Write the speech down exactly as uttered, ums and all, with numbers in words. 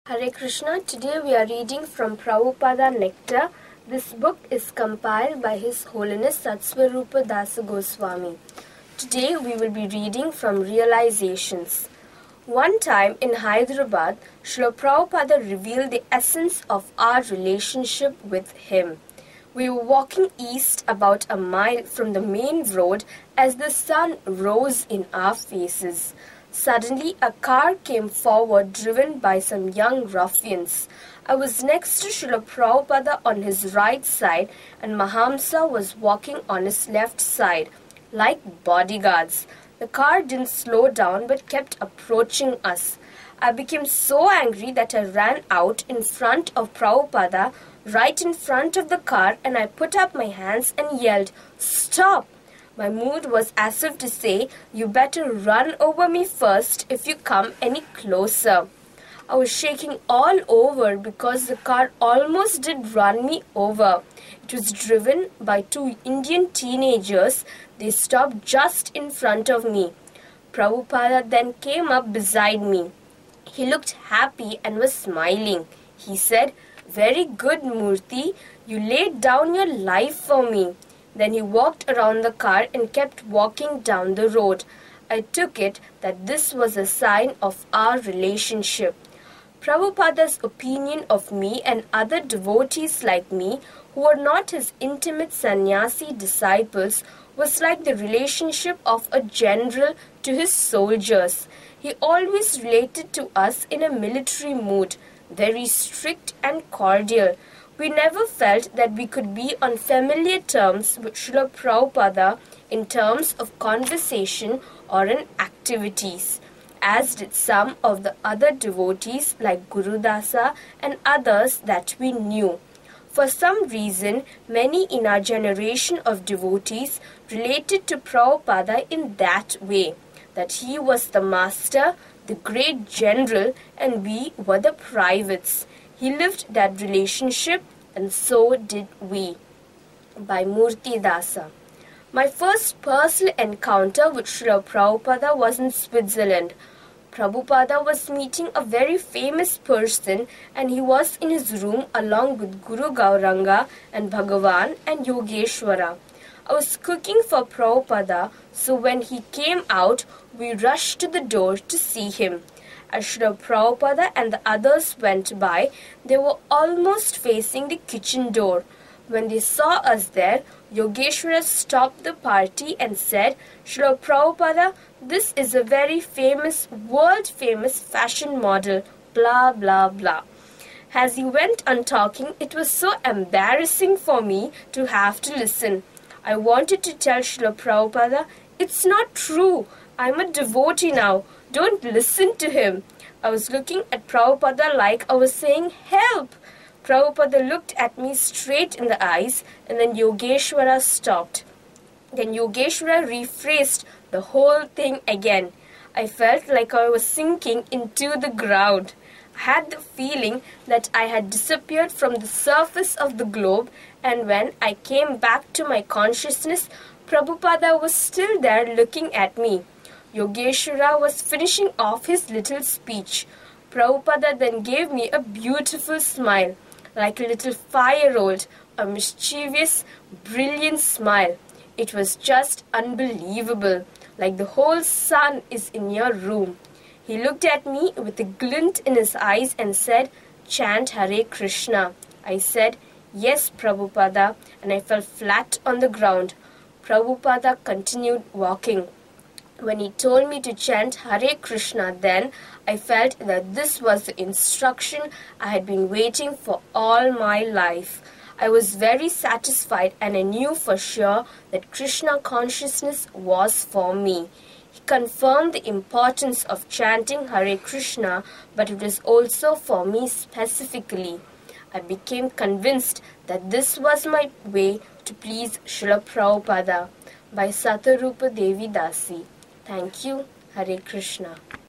Hare Krishna, today we are reading from Prabhupada Nectar. This book is compiled by His Holiness Satsvarupa Dasa Goswami. Today we will be reading from Realizations. One time in Hyderabad, Srila Prabhupada revealed the essence of our relationship with him. We were walking east about a mile from the main road as the sun rose in our faces. Suddenly, a car came forward driven by some young ruffians. I was next to Srila Prabhupada on his right side and Mahamsa was walking on his left side, like bodyguards. The car didn't slow down but kept approaching us. I became so angry that I ran out in front of Prabhupada, right in front of the car, and I put up my hands and yelled, "Stop!" My mood was as if to say, "You better run over me first if you come any closer." I was shaking all over because the car almost did run me over. It was driven by two Indian teenagers. They stopped just in front of me. Prabhupada then came up beside me. He looked happy and was smiling. He said, "Very good, Murthy. You laid down your life for me." Then he walked around the car and kept walking down the road. I took it that this was a sign of our relationship. Prabhupada's opinion of me and other devotees like me, who were not his intimate sannyasi disciples, was like the relationship of a general to his soldiers. He always related to us in a military mood, very strict and cordial. We never felt that we could be on familiar terms with Srila Prabhupada in terms of conversation or in activities, as did some of the other devotees like Gurudasa and others that we knew. For some reason, many in our generation of devotees related to Prabhupada in that way, that he was the master, the great general, and we were the privates. He lived that relationship, and so did we. By Murti Dasa. My first personal encounter with Srila Prabhupada was in Switzerland. Prabhupada was meeting a very famous person and he was in his room along with Guru Gauranga and Bhagavan and Yogeshwara. I was cooking for Prabhupada, so when he came out, we rushed to the door to see him. As Srila Prabhupada and the others went by, they were almost facing the kitchen door. When they saw us there, Yogeshwara stopped the party and said, "Srila Prabhupada, this is a very famous, world-famous fashion model, blah, blah, blah." As he went on talking, it was so embarrassing for me to have to listen. I wanted to tell Srila Prabhupada, "It's not true. I'm a devotee now. Don't listen to him." I was looking at Prabhupada like I was saying, "Help!" Prabhupada looked at me straight in the eyes and then Yogeshwara stopped. Then Yogeshwara rephrased the whole thing again. I felt like I was sinking into the ground. I had the feeling that I had disappeared from the surface of the globe, and when I came back to my consciousness, Prabhupada was still there looking at me. Yogeshwara was finishing off his little speech. Prabhupada then gave me a beautiful smile, like a little five-year-old, a mischievous, brilliant smile. It was just unbelievable, like the whole sun is in your room. He looked at me with a glint in his eyes and said, "Chant Hare Krishna." I said, "Yes, Prabhupada," and I fell flat on the ground. Prabhupada continued walking. When he told me to chant Hare Krishna, then I felt that this was the instruction I had been waiting for all my life. I was very satisfied and I knew for sure that Krishna consciousness was for me. He confirmed the importance of chanting Hare Krishna, but it was also for me specifically. I became convinced that this was my way to please Srila Prabhupada. By Satarupa Devi Dasi. Thank you. Hare Krishna.